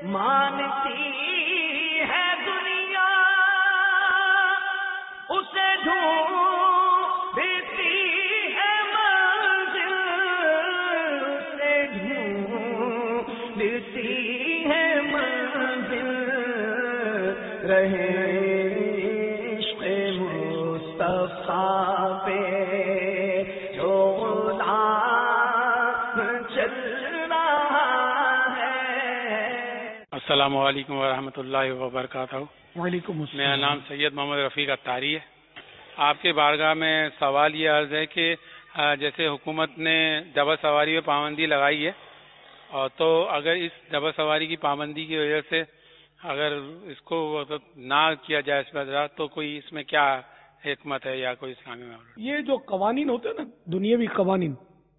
مانتی ہے دنیا اسے ڈھونڈتی ہے منزل، اسے ڈھونڈتی ہے منزل، رہے عشق مصطفیٰ پہ جو غلام چل رہا ہے۔ السلام علیکم ورحمۃ اللہ وبرکاتہ۔ وعلیکم السلام۔ میرا نام سید محمد رفیق اتاری ہے۔ آپ کے بارگاہ میں سوال یہ عرض ہے کہ جیسے حکومت نے ڈبل سواری پہ پابندی لگائی ہے، اور تو اگر اس ڈبل سواری کی پابندی کی وجہ سے اگر اس کو نہ کیا جائے اس پر تو کوئی اس میں کیا حکمت ہے یا کوئی اسلامی معاملہ؟ یہ جو قوانین ہوتے ہیں نا، دنیاوی قوانین،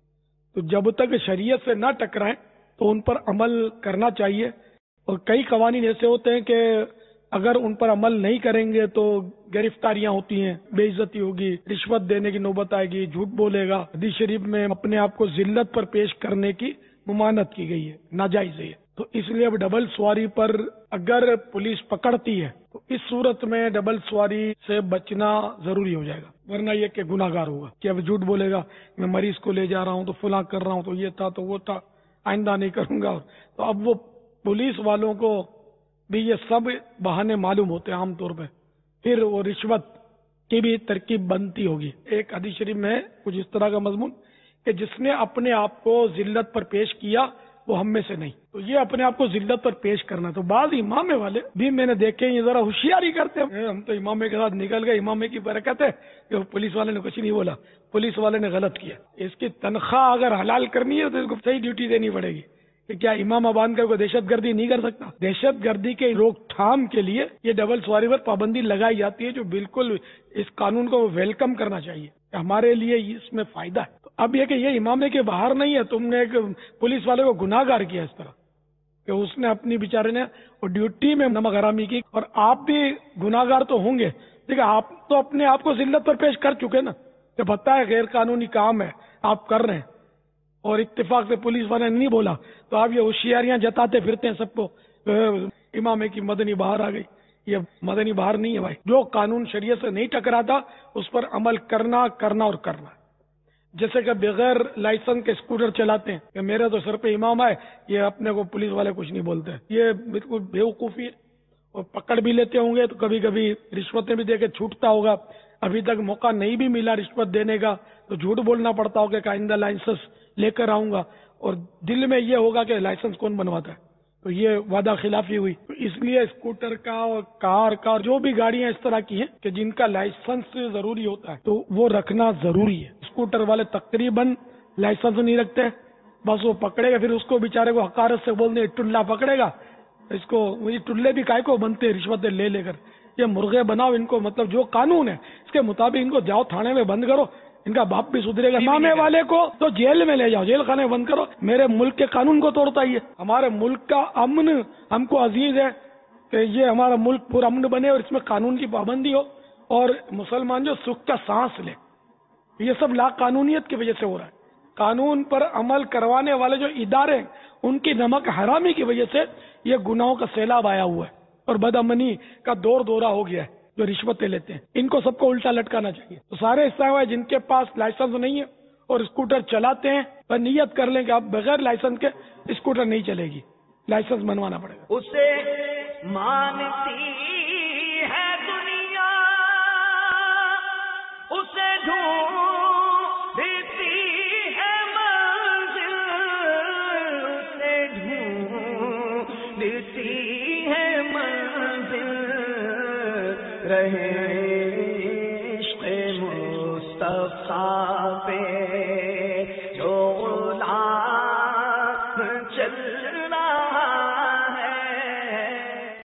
تو جب تک شریعت سے نہ ٹکرائیں تو ان پر عمل کرنا چاہیے۔ اور کئی قوانین ایسے ہوتے ہیں کہ اگر ان پر عمل نہیں کریں گے تو گرفتاریاں ہوتی ہیں، بے عزتی ہوگی، رشوت دینے کی نوبت آئے گی، جھوٹ بولے گا۔ حدیث شریف میں اپنے آپ کو ذلت پر پیش کرنے کی ممانعت کی گئی ہے، ناجائز ہے۔ تو اس لیے اب ڈبل سواری پر اگر پولیس پکڑتی ہے تو اس صورت میں ڈبل سواری سے بچنا ضروری ہو جائے گا، ورنہ یہ کہ گناہگار ہوگا کہ اب جھوٹ بولے گا، میں مریض کو لے جا رہا ہوں تو فلاں کر رہا ہوں تو یہ تھا تو وہ تھا، آئندہ نہیں کروں گا۔ تو اب وہ پولیس والوں کو بھی یہ سب بہانے معلوم ہوتے ہیں عام طور پہ، پھر وہ رشوت کی بھی ترکیب بنتی ہوگی۔ ایک حدیث شریف میں کچھ اس طرح کا مضمون کہ جس نے اپنے آپ کو ذلت پر پیش کیا وہ ہم میں سے نہیں، تو یہ اپنے آپ کو ذلت پر پیش کرنا۔ تو بعض امام والے بھی میں نے دیکھے یہ ذرا ہوشیاری کرتے ہیں، ہم تو امامے کے ساتھ نکل گئے، امامے کی برکت ہے کہ پولیس والے نے کچھ نہیں بولا، پولیس والے نے غلط کیا۔ اس کی تنخواہ اگر حلال کرنی ہے تو اس کو صحیح ڈیوٹی دینی پڑے گی کہ کیا امام ابان کا کوئی دہشت گردی نہیں کر سکتا؟ دہشت گردی کے روک تھام کے لیے یہ ڈبل سواری پر پابندی لگائی جاتی ہے، جو بالکل اس قانون کو ویلکم کرنا چاہیے کہ ہمارے لیے اس میں فائدہ ہے۔ تو اب یہ کہ یہ امامے کے باہر نہیں ہے، تم نے ایک پولیس والے کو گناہ گار کیا اس طرح کہ اس نے اپنی بیچارے نے وہ ڈیوٹی میں نمک حرامی کی، اور آپ بھی گناہ گار تو ہوں گے، دیکھیں آپ تو اپنے آپ کو ذلت پر پیش کر چکے نا، کہ پتہ ہے غیر قانونی کام ہے آپ کر رہے ہیں اور اتفاق سے پولیس والے نے نہیں بولا، تو آپ یہ ہوشیاریاں جتاتے پھرتے ہیں سب کو، امامے کی مدنی بہار آ گئی۔ یہ مدنی بہار نہیں ہے بھائی، جو قانون شریعت سے نہیں ٹکراتا اس پر عمل کرنا اور کرنا۔ جیسے کہ بغیر لائسنس کے اسکوٹر چلاتے ہیں کہ میرے تو سر پہ امام ہے، یہ اپنے کو پولیس والے کچھ نہیں بولتے، یہ بالکل بیوقوفی ہے۔ اور پکڑ بھی لیتے ہوں گے تو کبھی کبھی رشوتیں بھی دے کے چھوٹتا ہوگا، ابھی تک موقع نہیں بھی ملا رشوت دینے کا تو جھوٹ بولنا پڑتا ہوگا کہ آئندہ لائسنس لے کر آؤں گا، اور دل میں یہ ہوگا کہ لائسنس کون بنواتا ہے، تو یہ وعدہ خلافی ہوئی۔ تو اس لیے اسکوٹر کا اور کار کا، جو بھی گاڑیاں اس طرح کی ہیں کہ جن کا لائسنس ضروری ہوتا ہے تو وہ رکھنا ضروری ہے۔ اسکوٹر والے تقریباً لائسنس نہیں رکھتے، بس وہ پکڑے گا، پھر اس کو بیچارے کو حقارت سے بولتے ہیں ٹلا پکڑے گا، اس کو یہ ٹلے بھی کائے کو بنتے ہیں رشوتیں لے کر، یہ مرغے بناؤ ان کو، مطلب جو قانون ہے اس کے مطابق ان کو جاؤ تھانے میں بند کرو، ان کا باپ بھی سدھرے گا۔ امامے والے کو تو جیل میں لے جاؤ، جیل خانے بند کرو، میرے ملک کے قانون کو توڑتا ہی ہے۔ ہمارے ملک کا امن ہم کو عزیز ہے کہ یہ ہمارا ملک پورا امن بنے اور اس میں قانون کی پابندی ہو، اور مسلمان جو سکھ کا سانس لے۔ یہ سب لا قانونیت کی وجہ سے ہو رہا ہے۔ قانون پر عمل کروانے والے جو ادارے ہیں ان کی نمک حرامی کی وجہ سے یہ گناہوں کا سیلاب آیا ہوا ہے، اور بد امنی کا دورہ ہو گیا ہے۔ جو رشوتیں لیتے ہیں ان کو سب کو الٹا لٹکانا چاہیے۔ تو سارے حصہ ہے جن کے پاس لائسنس نہیں ہے اور اسکوٹر چلاتے ہیں، پر نیت کر لیں کہ اب بغیر لائسنس کے اسکوٹر نہیں چلے گی، لائسنس بنوانا پڑے گا۔ اسے مانتی ہے دنیا اسے ڈھونڈتی ہے منزل، اسے ڈھونڈتی ہے منزل، رہے عشق مصطفیٰ پہ